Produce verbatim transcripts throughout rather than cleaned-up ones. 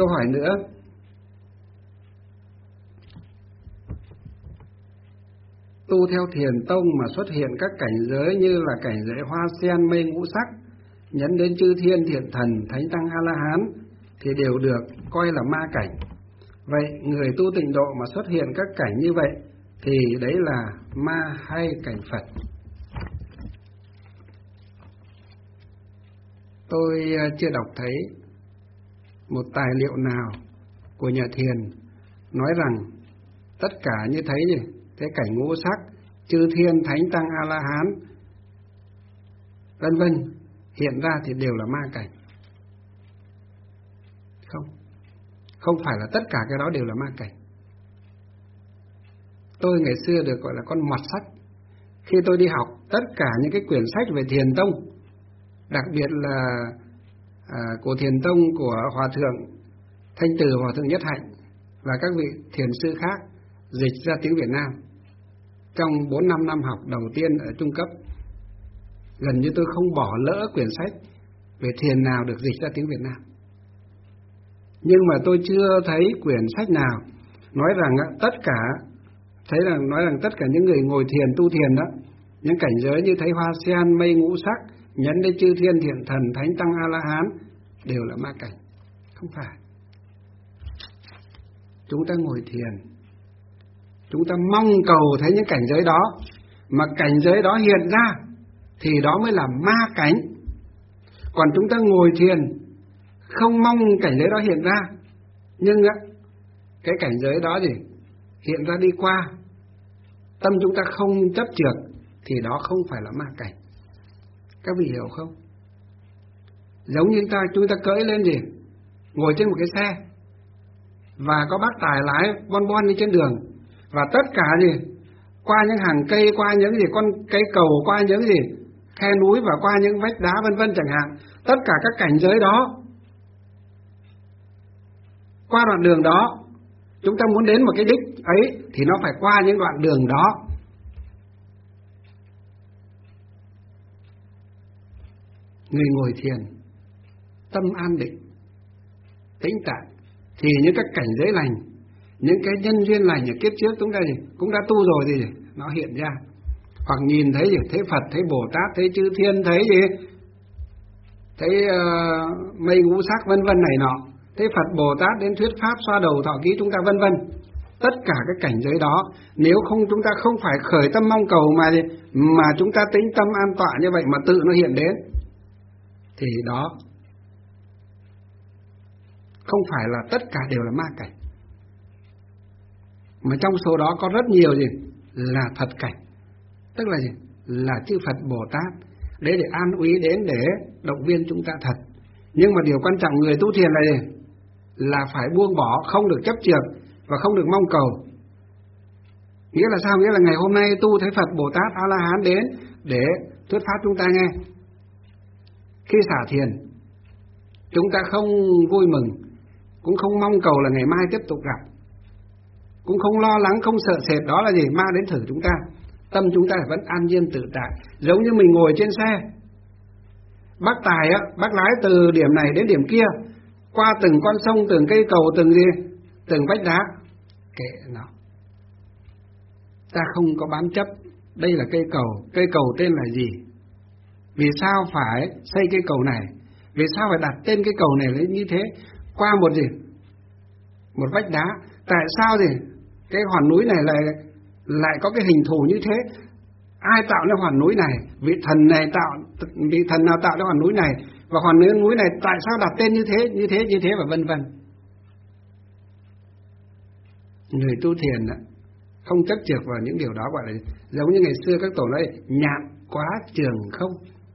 câu hỏi nữa. Tu theo thiền tông mà xuất hiện các cảnh giới như là cảnh giới hoa sen, mây ngũ sắc, nhấn đến chư thiên, thiện thần, thánh tăng, A-la-hán thì đều được coi là ma cảnh. Vậy người tu tịnh độ mà xuất hiện các cảnh như vậy thì đấy là ma hay cảnh Phật? Tôi chưa đọc thấy một tài liệu nào của nhà thiền nói rằng tất cả như thấy gì, cái cảnh ngũ sắc, chư thiên, thánh tăng, A-la-hán vân vân hiện ra thì đều là ma cảnh. Không, không phải là tất cả cái đó đều là ma cảnh. Tôi ngày xưa được gọi là con mọt sách. Khi tôi đi học tất cả những cái quyển sách về thiền tông, đặc biệt là à, của thiền tông của Hòa thượng Thanh Từ, Hòa thượng Nhất Hạnh và các vị thiền sư khác dịch ra tiếng Việt Nam trong bốn năm năm học đầu tiên ở trung cấp, gần như tôi không bỏ lỡ quyển sách về thiền nào được dịch ra tiếng Việt Nam. Nhưng mà tôi chưa thấy quyển sách nào nói rằng tất cả thấy rằng nói rằng tất cả những người ngồi thiền tu thiền đó, những cảnh giới như thấy hoa sen, mây ngũ sắc, nhấn đến chư thiên, thiện thần, thánh tăng, A-la-hán đều là ma cảnh. Không phải. Chúng ta ngồi thiền, chúng ta mong cầu thấy những cảnh giới đó, mà cảnh giới đó hiện ra thì đó mới là ma cảnh. Còn chúng ta ngồi thiền không mong cảnh giới đó hiện ra, nhưng á, cái cảnh giới đó gì hiện ra đi qua, tâm chúng ta không chấp trượt thì đó không phải là ma cảnh. Các vị hiểu không? Giống như ta chúng ta cưỡi lên gì, ngồi trên một cái xe và có bác tài lái bon bon đi trên đường, và tất cả gì qua những hàng cây, qua những gì con cây cầu, qua những gì khe núi và qua những vách đá vân vân chẳng hạn, tất cả các cảnh giới đó, qua đoạn đường đó chúng ta muốn đến một cái đích ấy thì nó phải qua những đoạn đường đó. Người ngồi thiền tâm an định, tĩnh tại thì những các cảnh giới lành, những cái nhân duyên lành ở kiếp trước chúng ta gì cũng đã tu rồi thì gì nó hiện ra. Hoặc nhìn thấy gì, thấy Phật, thấy Bồ Tát, thấy chư thiên, thấy gì, thấy uh, mây ngũ sắc vân vân này nọ, thấy Phật Bồ Tát đến thuyết pháp xoa đầu thọ ký chúng ta vân vân. Tất cả các cảnh giới đó, nếu không chúng ta không phải khởi tâm mong cầu mà gì, mà chúng ta tĩnh tâm an tọa như vậy mà tự nó hiện đến, thì đó không phải là tất cả đều là ma cảnh. Mà trong số đó có rất nhiều gì là thật cảnh, tức là gì là chư Phật Bồ Tát để để an úy đến, để động viên chúng ta thật. Nhưng mà điều quan trọng người tu thiền là gì, là phải buông bỏ, không được chấp trượt và không được mong cầu. Nghĩa là sao? Nghĩa là ngày hôm nay tu thấy Phật Bồ Tát A La Hán đến để thuyết pháp chúng ta nghe. Khi xả thiền chúng ta không vui mừng, cũng không mong cầu là ngày mai tiếp tục gặp, cũng không lo lắng, không sợ sệt đó là gì ma đến thử chúng ta. Tâm chúng ta vẫn an nhiên tự tại, giống như mình ngồi trên xe. Bác tài á, bác lái từ điểm này đến điểm kia, qua từng con sông, từng cây cầu, từng gì, từng vách đá, kệ nó. Ta không có bám chấp đây là cây cầu, cây cầu tên là gì, vì sao phải xây cây cầu này, vì sao phải đặt tên cây cầu này lên như thế, qua một gì, một vách đá, tại sao gì cái hòn núi này lại lại có cái hình thù như thế, ai tạo ra hòn núi này, vị thần này tạo, vị thần nào tạo ra hòn núi này, và hòn núi này tại sao đặt tên như thế, như thế, như thế và vân vân. Người tu thiền đó, không chấp trượt vào những điều đó, gọi là giống như ngày xưa các tổ nói nhạn quá trường không.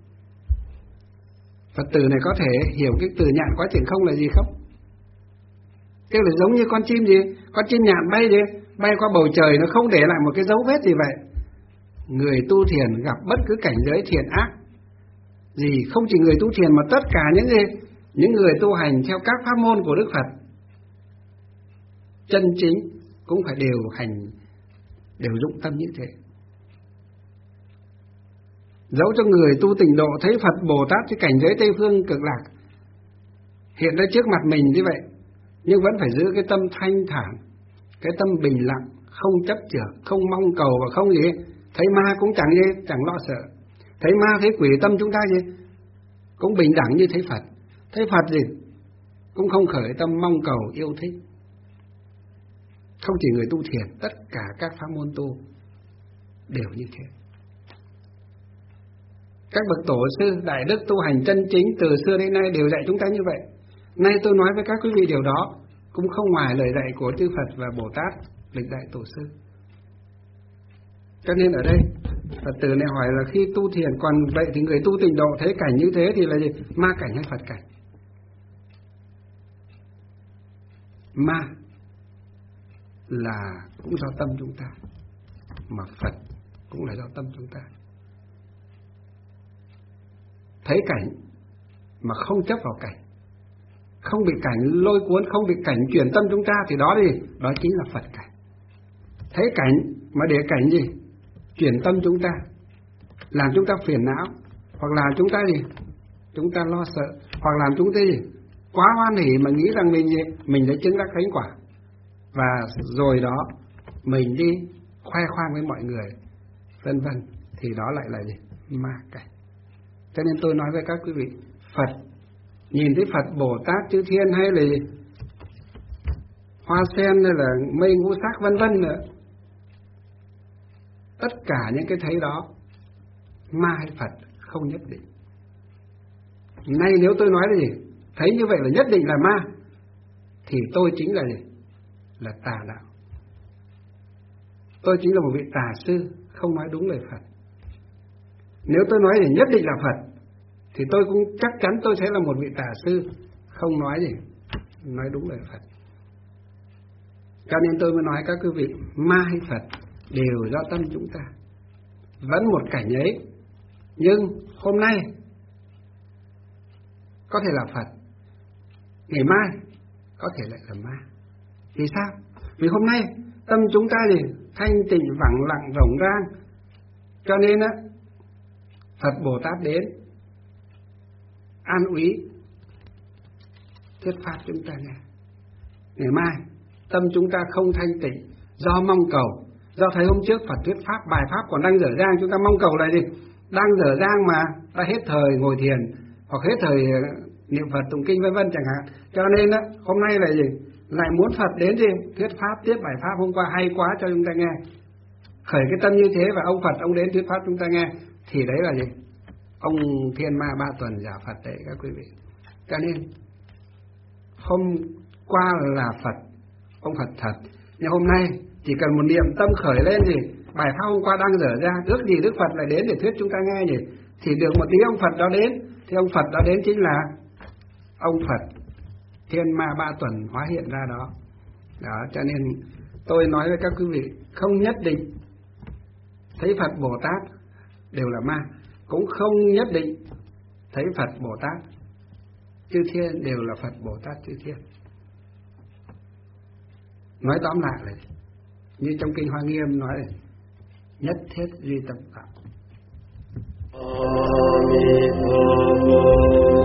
Phật tử này có thể hiểu cái từ nhạn quá trường không là gì không? Tức là giống như con chim gì, con chim nhạn bay đi, bay qua bầu trời nó không để lại một cái dấu vết gì vậy. Người tu thiền gặp bất cứ cảnh giới thiện ác gì, không chỉ người tu thiền mà tất cả những gì, những người tu hành theo các pháp môn của Đức Phật chân chính cũng phải đều hành, đều dụng tâm như thế. Dẫu cho người tu tịnh độ thấy Phật Bồ Tát cái cảnh giới Tây Phương Cực Lạc hiện ra trước mặt mình như vậy, nhưng vẫn phải giữ cái tâm thanh thản, cái tâm bình lặng, không chấp chưởng, không mong cầu và không gì. Thấy ma cũng chẳng gì, chẳng lo sợ. Thấy ma thấy quỷ, tâm chúng ta gì cũng bình đẳng như thấy Phật. Thấy Phật gì cũng không khởi tâm mong cầu yêu thích. Không chỉ người tu thiền, tất cả các pháp môn tu đều như thế. Các bậc tổ sư đại đức tu hành chân chính từ xưa đến nay đều dạy chúng ta như vậy. Nay tôi nói với các quý vị điều đó cũng không ngoài lời dạy của chư Phật và Bồ Tát lịch đại tổ sư. Cho nên ở đây Phật tử này hỏi là khi tu thiền, còn vậy thì người tu tịnh độ thấy cảnh như thế thì là gì? Ma cảnh hay Phật cảnh? Ma là cũng do tâm chúng ta, mà Phật cũng là do tâm chúng ta. Thấy cảnh mà không chấp vào cảnh, không bị cảnh lôi cuốn, không bị cảnh chuyển tâm chúng ta thì đó gì? Đó chính là Phật cảnh. Thấy cảnh mà để cảnh gì? Chuyển tâm chúng ta, làm chúng ta phiền não, hoặc là chúng ta gì? Chúng ta lo sợ, hoặc làm chúng ta gì? Quá hoan hỉ mà nghĩ rằng mình gì? Mình đã chứng đắc thánh quả. Và rồi đó mình đi khoe khoang với mọi người, vân vân, thì đó lại là gì? Ma cảnh. Cho nên tôi nói với các quý vị, Phật, nhìn thấy Phật, Bồ Tát, chư Thiên hay là gì? Hoa sen hay là mây ngũ sắc vân vân nữa, tất cả những cái thấy đó, ma hay Phật không nhất định. Nay nếu tôi nói là gì? Thấy như vậy là nhất định là ma, thì tôi chính là gì? Là tà đạo. Tôi chính là một vị tà sư, không nói đúng lời Phật. Nếu tôi nói thì nhất định là Phật, thì tôi cũng chắc chắn tôi sẽ là một vị tà sư, không nói gì, nói đúng lời Phật. Cho nên tôi mới nói các quý vị, ma hay Phật đều do tâm chúng ta. Vẫn một cảnh ấy, nhưng hôm nay có thể là Phật, ngày mai có thể lại là ma. Vì sao? Vì hôm nay tâm chúng ta gì? Thanh tịnh, vắng lặng, rộng rang. Cho nên á, Phật Bồ Tát đến an ủy, thuyết pháp chúng ta nghe. Ngày mai tâm chúng ta không thanh tịnh, do mong cầu, do thấy hôm trước Phật thuyết pháp, bài pháp còn đang dở dang, chúng ta mong cầu là gì? Đang dở dang mà đã hết thời ngồi thiền, hoặc hết thời niệm Phật tụng kinh vân vân chẳng hạn. Cho nên á, hôm nay là gì? Lại muốn Phật đến gì? Thuyết pháp tiếp bài pháp hôm qua hay quá cho chúng ta nghe. Khởi cái tâm như thế và ông Phật ông đến thuyết pháp chúng ta nghe, thì đấy là gì? Ông thiên ma ba tuần giả Phật đấy các quý vị. Cho nên hôm qua là Phật, ông Phật thật, nhưng hôm nay chỉ cần một niệm tâm khởi lên gì, bài pháp hôm qua đang dở ra, ước gì Đức Phật lại đến để thuyết chúng ta nghe gì, thì được một tí ông Phật đó đến, thì ông Phật đó đến chính là ông Phật thiên ma ba tuần hóa hiện ra đó. Đó, cho nên tôi nói với các quý vị, không nhất định thấy Phật Bồ Tát đều là ma, cũng không nhất định thấy Phật Bồ Tát chư thiên đều là Phật Bồ Tát chư thiên. Nói tóm lại là như trong kinh Hoa Nghiêm nói là nhất thiết duy tập đạo.